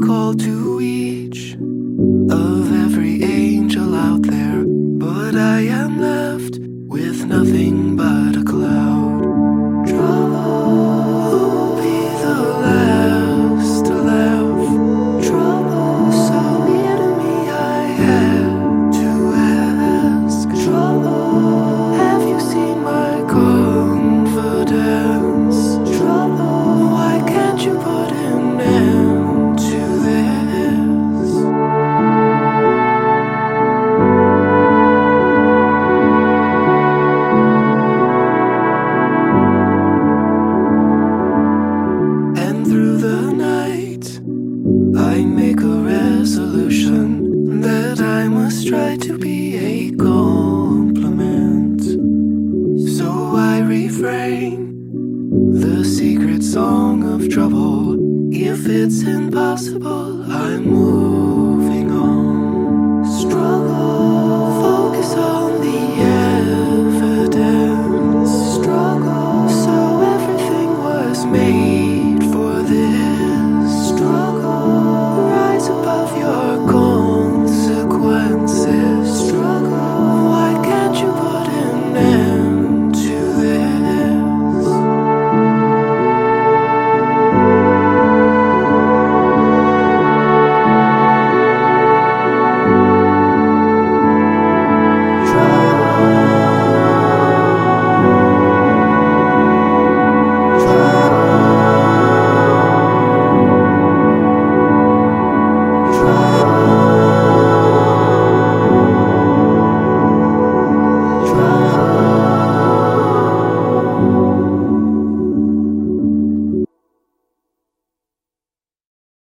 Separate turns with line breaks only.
call to each of every angel out there, but I am left with nothing but a cloud. Trouble will be the last to laugh. Trouble so near to me, I had to ask. Trouble, have you seen my confidence? Trouble, why can't you put an end to this? And through the night, I make a resolution that I must try to be a compliment. So I refrain the secret song of trouble. If it's impossible, I move.